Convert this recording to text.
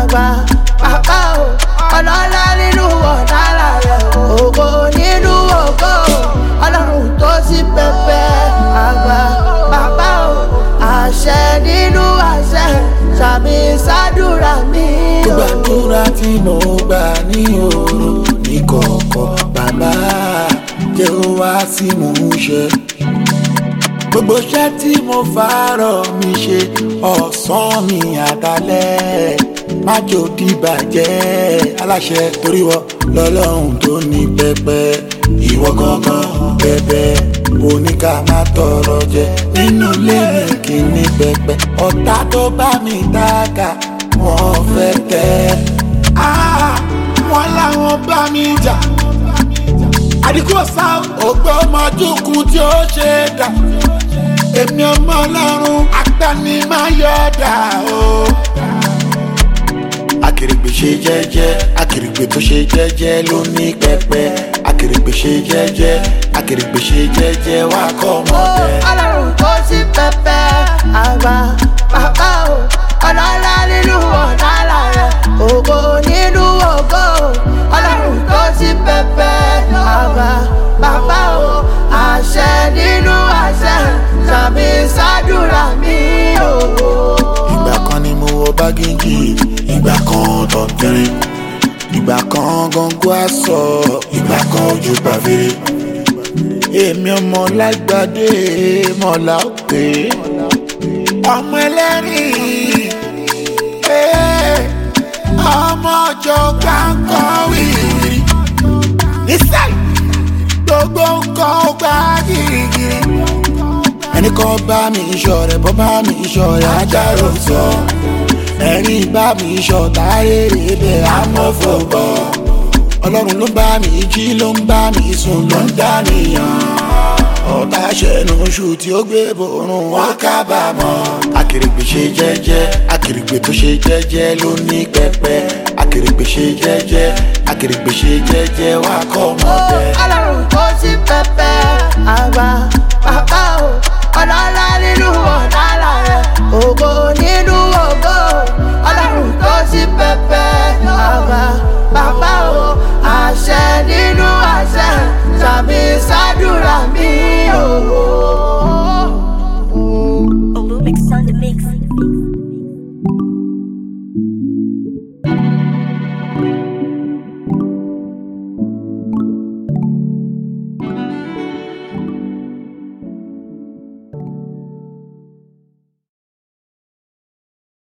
àgbà bàbá o ọlọ́lá nínú ọ̀dàlà rẹ̀ ògo nínú ògo ọlọ́run tó sí pẹpẹ àgbà bàbá o àṣẹ nínú àṣẹ sàmì sádùrà mi o. gbàdúrà tí mo gbà ní òru ní kọ̀ọ̀kọ̀ bàbá jẹ́ ó wá sí mò ń ṣe. Gbogbo iṣẹ́ tí mo fàárọ̀ mi ṣe ọ̀sán mi àtàlẹ́ má jò dìbàjẹ́ aláṣẹ torí wọ lọ́lọ́run tó ní pẹpẹ ìwọ gangan bẹbẹ oníkà má tọrọ jẹ nínú ilé mi kì í ní pẹpẹ ọ̀tá tó bá mi dáka wọ́n fẹ́ tẹ́ wọ́n láwọn bá mi jà àdìkú ọ̀sá ògbó ọmọdúnkún tí ó ṣe dà èmi ọmọ ọlọ́run agbani máa yọ dà o. Akèrègbè ṣe jẹ́jẹ́ akèrègbè tó ṣe jẹ́jẹ́ ló ní pẹpẹ akèrègbè ṣe jẹ́jẹ́ akèrègbè ṣe jẹ́jẹ́ wá kọ́ ọmọdé. ọlọ́run tó sí pẹpẹ àgbà bàbá o ọlọ́lá nínú ọ̀dàlà rẹ̀ ògo nínú ògo ọlọ́run tó sí pẹpẹ àgbà bàbá o àṣẹ nínú àṣẹ sàmì sádùrà mi o. ìgbà kan ni mo wọ bágéjì ìgbà kan tọ̀tẹ̀rẹ̀ ìgbà kan gọ́ngọ́ aṣọ ìgbà kan ojú pàfẹ́rẹ́ èmi ọmọ lágbàdé mọ̀lá òkè ọmọ ẹlẹ́rìn ọmọ ọjọ́ gbàǹkọ́ wìrì nísàlẹ̀ gbogbo nǹkan ó gbá gírígírí ẹnì kan bá mi ìṣọ̀rẹ́ bọ́ bá mi ìṣọ̀rẹ́ ajáró sọ ẹ̀rín bá mi ṣọ̀tá rere bẹ́ẹ̀ amọ́fọ̀bọ̀ ọlọ́run ló bá mi jí ló ń bá mi sùn ló ń dánìyàn ọ̀tá ṣẹ̀nu oṣù tí ó gbé borun wọn kábàámọ̀. Akèrègbè ṣe jẹ́jẹ́ akèrègbè tó ṣe jẹ́jẹ́ ló ní pẹpẹ akèrègbè ṣe jẹ́jẹ́ akèrègbè ṣe jẹ́jẹ́ wá kọ́ ọmọdé. ọlọ́run tó sí pẹpẹ àgbà bàbá o ọlọ́lá nínú ọ̀dàlà rẹ̀ ògo nínú ògo ọlọ́run tó sí pẹpẹ àgbà bàbá o àṣẹ nínú àṣẹ sàmì sádùrà mi o. Olumix on the mix.